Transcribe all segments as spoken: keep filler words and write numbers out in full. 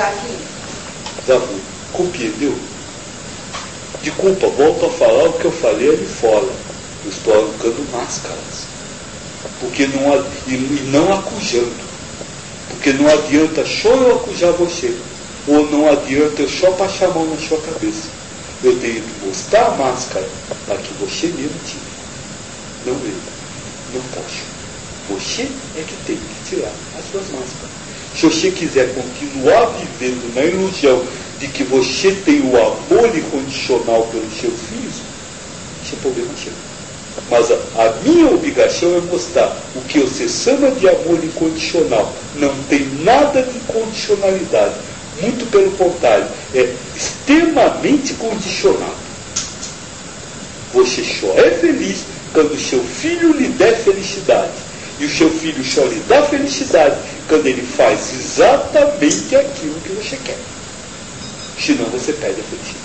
aqui? Zavu, compreendeu? De culpa, volto a falar o que eu falei ali fora. Eu estou arrancando máscaras. Porque não, e, e não acusando. Porque não adianta só eu acusar você. Ou não adianta eu só passar a mão na sua cabeça. Eu tenho que mostrar a máscara para que você mesmo tire. Não eu. Não posso. Você é que tem que tirar as suas máscaras. Se você quiser continuar vivendo na ilusão de que você tem o amor incondicional pelos seus filhos, esse é problema seu. Mas a, a minha obrigação é mostrar o que você chama de amor incondicional. Não tem nada de incondicionalidade. Muito pelo contrário, é extremamente condicionado. Você só é feliz quando o seu filho lhe der felicidade. E o seu filho só lhe dá felicidade quando ele faz exatamente aquilo que você quer. Senão você perde a felicidade.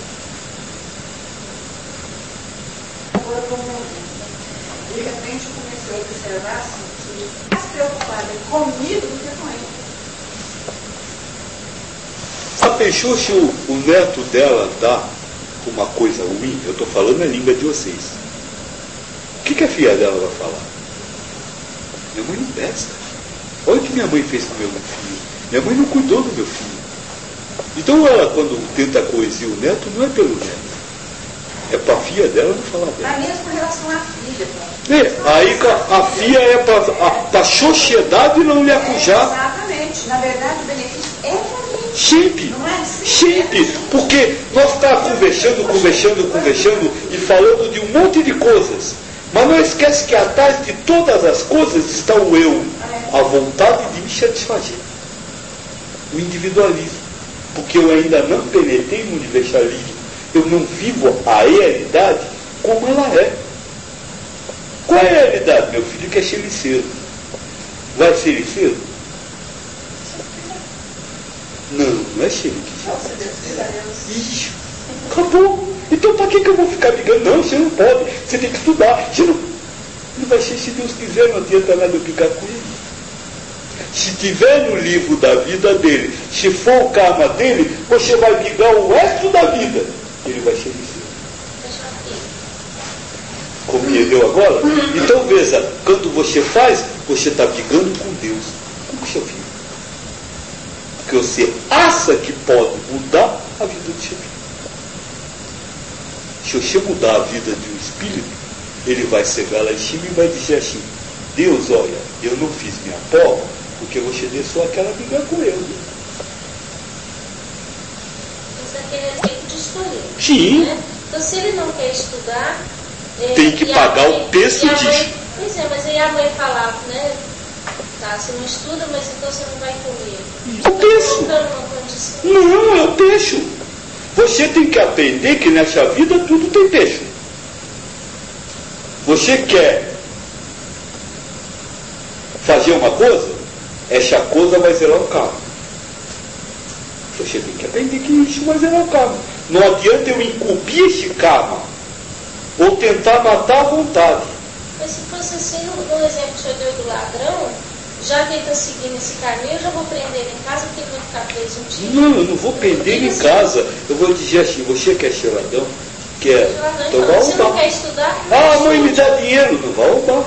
Agora, como de repente eu comecei a observar assim, que mais preocupada comigo do que com ele. A pensou se o, o neto dela dá uma coisa ruim? Eu estou falando a língua de vocês. O que, que a filha dela vai falar? Minha mãe não presta. Olha o que minha mãe fez com meu filho. Minha mãe não cuidou do meu filho. Então ela, quando tenta coisinha o neto, não é pelo neto. É para a filha dela não falar dela. Mas mesmo com relação à filha. É, aí a, a filha é para a sociedade não lhe acusar. É, exatamente. Na verdade, o benefício é para mim. Sempre. Não é assim? Sempre. Porque nós estamos conversando, conversando, conversando e falando de um monte de coisas. Mas não esquece que atrás de todas as coisas está o eu. A vontade de me satisfazer. O individualismo. Porque eu ainda não penetrei no universalismo. Eu não vivo a realidade como ela é. Qual é a realidade? Meu filho quer ser liceiro. Vai ser liceiro? Não, não é ser liceiro. Isso. Acabou. Então para que, que eu vou ficar ligando? Não, você não pode. Você tem que estudar. Você não, não vai ser, se Deus quiser, não adianta nada eu brigar com ele. Se tiver no livro da vida dele, se for o karma dele, você vai brigar o resto da vida. Ele vai ser liceiro. Compreendeu agora? Então veja, quando você faz, você está brigando com Deus, com o seu filho. Porque você acha que pode mudar a vida do seu filho. Se você mudar a vida de um espírito, ele vai chegar lá em cima e vai dizer assim: Deus, olha, eu não fiz minha prova porque você deixou aquela briga com eu. Isso aqui é respeito de escolher. Sim. Né? Então, se ele não quer estudar, tem que pagar mãe, o preço disso. Mãe, pois é, mas aí a mãe falava, né? Tá, você não estuda, mas então você não vai comer. Eu penso. Não, eu penso. Você tem que aprender que nessa vida tudo tem preço. Você quer fazer uma coisa, essa coisa vai zerar o carro. Você tem que aprender que isso vai zerar o carro. Não adianta eu encobrir esse karma ou tentar matar à vontade. Mas se fosse assim, no, no exemplo que o senhor deu do ladrão, já que ele está seguindo esse caminho, eu já vou prender ele em casa porque ele vai ficar preso um dia. Não, eu não vou prender ele em assim, casa. Eu vou dizer assim: você quer ser ladrão? Quer? Ladrão, então então, vai você roubar. não quer estudar? Ah, mãe, me dá dinheiro. Não vai roubar.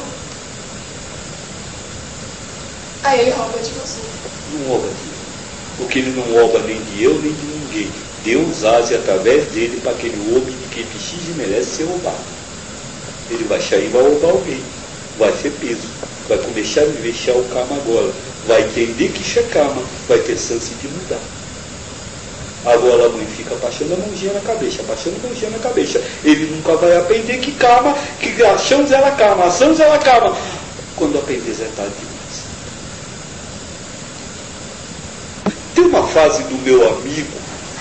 Aí ele rouba de você. Não rouba de mim. Porque ele não rouba nem de eu, nem de ninguém. Deus age através dele para que ele roube de quem precisa e merece ser roubado. Ele vai sair e vai roubar alguém. Vai ser peso. Vai começar a investir o karma agora. Vai entender que isso é karma. Vai ter chance de mudar. Agora a mãe fica passando a mãozinha na cabeça, passando a mãozinha na cabeça. Ele nunca vai aprender que karma, que achamos ela karma, achamos ela karma. Quando aprender já é tarde demais. Tem uma fase do meu amigo,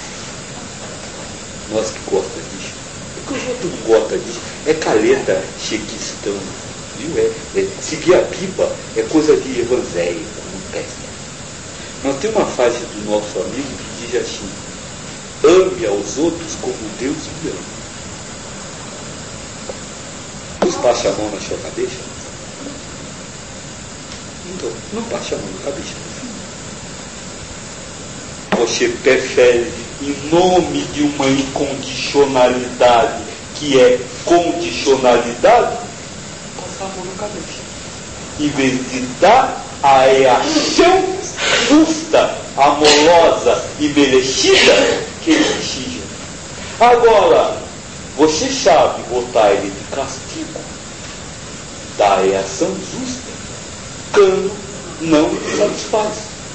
nós que gosta disso, porque os outros não gostam disso, é caleta chequistão, viu? É, é, seguir a pipa é coisa de evangélico, não presta. Nós temos uma fase do nosso amigo que diz assim: ame aos outros como Deus me ama. Deus passa a mão na sua cabeça? Então, não passe a mão na cabeça do filho. você prefere, em nome de uma incondicionalidade que é condicionalidade, passar a mão na cabeça. Em vez de dar a reação justa, amorosa e merecida que ele exige. Agora, você sabe botar ele de castigo, dar a reação justa, quando não satisfaz.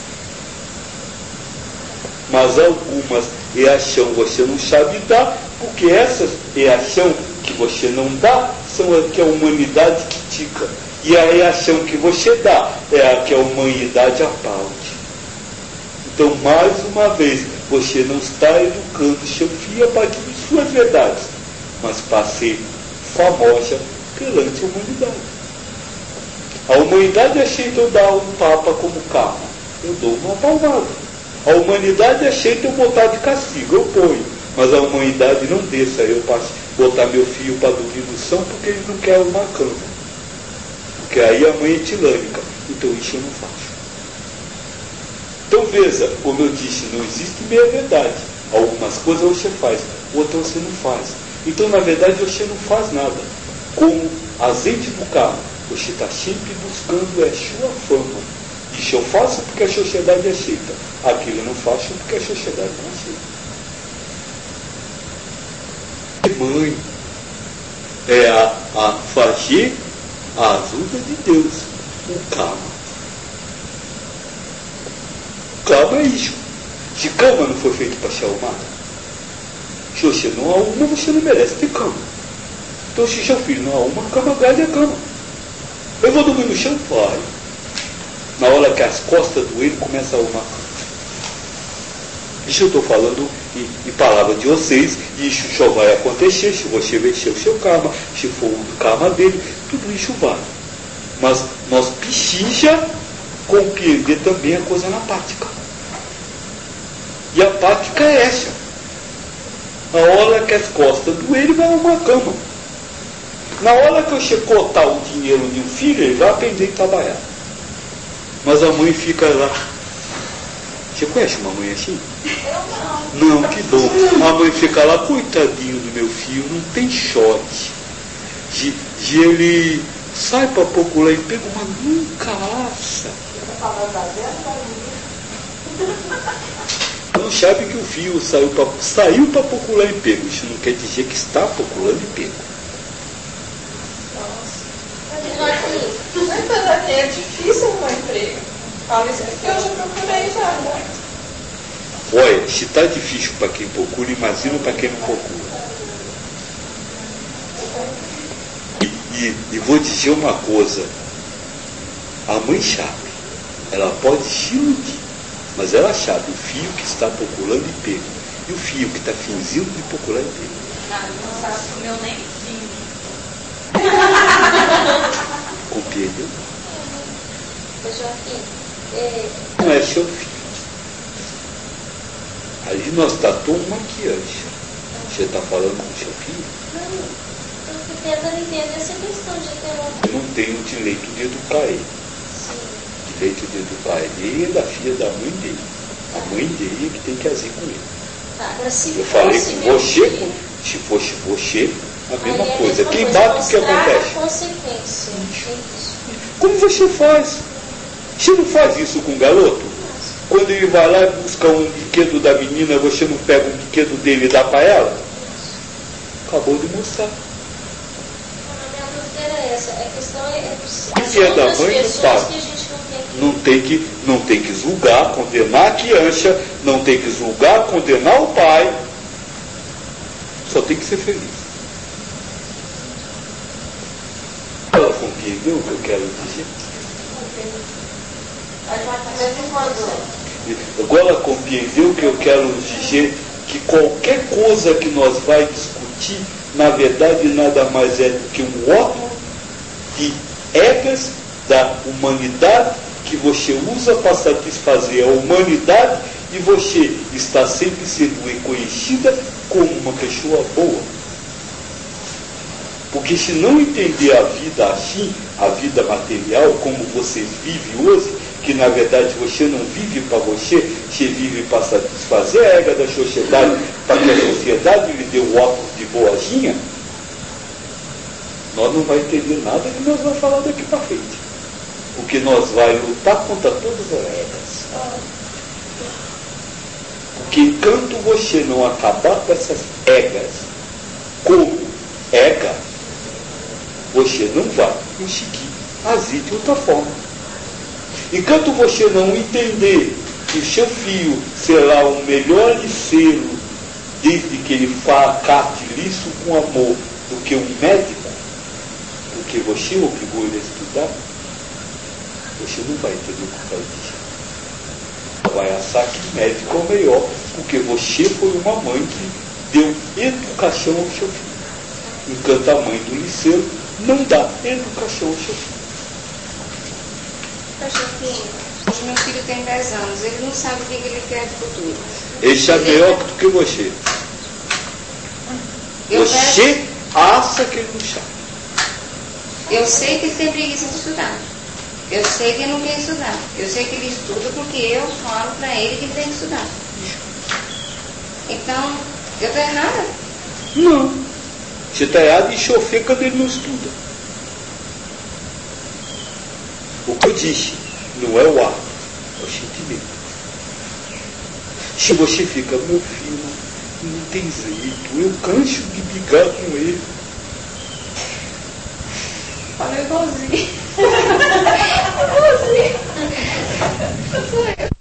Mas algumas reações você não sabe dar, porque essas reações que você não dá são as que a humanidade critica. E a reação que você dá é a que a humanidade aplaude. Então, mais uma vez, você não está educando seu filho a partir de suas verdades, mas para ser famosa perante a humanidade. A humanidade aceita eu dar um tapa como karma, eu dou uma palmada. A humanidade aceita eu botar de castigo, eu ponho. Mas a humanidade não deixa eu botar meu filho para dormir no chão porque ele não quer uma cama. Porque aí a mãe é tirânica. Então isso eu não faço. Então veja, como eu disse, não existe meia verdade. Algumas coisas você faz, outras você não faz. Então na verdade você não faz nada. Como azeite do carro, você está sempre buscando a sua fama. Isso eu faço porque a sociedade aceita. Aquilo eu não faço porque a sociedade não aceita. Mãe é a, a fazer a ajuda de Deus, o karma. O karma é isso. Se cama não foi feito para ser arrumada, se você não arruma, você não merece ter cama. Então se seu filho não arruma, cama grande é cama. Eu vou dormir no chão, vai. Na hora que as costas doerem, começa a arrumar a cama. Isso eu estou falando em, em palavras de vocês, e isso só vai acontecer se você vencer o seu karma, se for o karma dele, tudo isso vai. Mas nós precisamos compreender também a coisa na prática. E a prática é essa. Na hora que as costas doerem, ele vai arrumar a cama. Na hora que você cortar o dinheiro de um filho, ele vai aprender a trabalhar. Mas a mãe fica lá. Você conhece uma mãe assim? Eu não. Não, que bom. A mãe fica lá, coitadinho do meu filho, não tem sorte. De, de ele sai para procurar emprego, mas nunca acha. Não sabe que o filho saiu para saiu para procurar emprego. Isso não quer dizer que está procurando emprego. Nossa. É difícil arrumar emprego. Fala isso porque eu já procurei já, né? Olha, se está difícil para quem procura, imagina para quem não procura. E, e, e vou dizer uma coisa. A mãe sabe. Ela pode se iludir, mas ela sabe o filho que está procurando emprego e o filho que está fingindo de procurar emprego. Ah, não sabe o meu nem filho. Compreendeu? Joaquim, é... Não é seu filho. Ali nós tratamos uma criança. Você está falando com seu filho? Não, eu estou tentando entender essa questão de ter uma... Eu não tenho o direito de educar ele. Sim. O direito de educar ele é da filha da mãe dele. A mãe dele é que tem que agir com ele. Tá, agora se eu falei fosse com meu você, filho, se fosse você, a mesma aí é a coisa. mesma Quem coisa, bate, o que mostrar acontece? a consequência. É isso. Como você faz? Você não faz isso com o garoto? Quando ele vai lá e busca um brinquedo da menina, você não pega um brinquedo dele e dá para ela? Acabou de mostrar. A minha dúvida era essa. A questão é, é Se é da mãe, pessoas não tá. que a gente Não não tem que... tem que, não tem que julgar, condenar a criança, não tem que julgar, condenar o pai. Só tem que ser feliz. Ela compreendeu o que eu quero dizer? Agora ela compreendeu o que eu quero dizer, que qualquer coisa que nós vai discutir, na verdade nada mais é do que um ódio de egas da humanidade que você usa para satisfazer a humanidade e você está sempre sendo reconhecida como uma pessoa boa. Porque se não entender a vida assim, a vida material, como vocês vivem hoje, que na verdade você não vive para você, você vive para satisfazer desfazer a regra da sociedade para que a sociedade lhe dê o óculos de boazinha, nós não vamos entender nada que nós vamos falar daqui para frente. Porque nós vamos lutar contra todas as regras. Porque enquanto você não acabar com essas regras como regra, você não vai conseguir agir de outra forma. Enquanto você não entender que o seu filho será o melhor liceiro desde que ele facate isso com amor do que um médico, porque você obrigou ele a estudar, você não vai entender o que vai dizer. Vai achar que o médico é o melhor, porque você foi uma mãe que deu educação ao seu filho. Enquanto a mãe do liceiro não dá educação ao seu filho. Pachequinho, hoje meu filho tem dez anos, ele não sabe o que ele quer do futuro. Ele sabe melhor do que você. Eu Você peço, acha que ele não sabe. eu sei que ele tem preguiça de estudar. Eu sei que ele não quer estudar. Eu sei que ele estuda porque eu falo para ele que ele tem que estudar. Então, eu estou errada? Não. Você está errado em chofer quando ele não estuda. O que eu disse não é o ato, é o sentimento. Se você fica, meu filho, não tem jeito, eu canso de brigar com ele. Fala igualzinho. Igualzinho.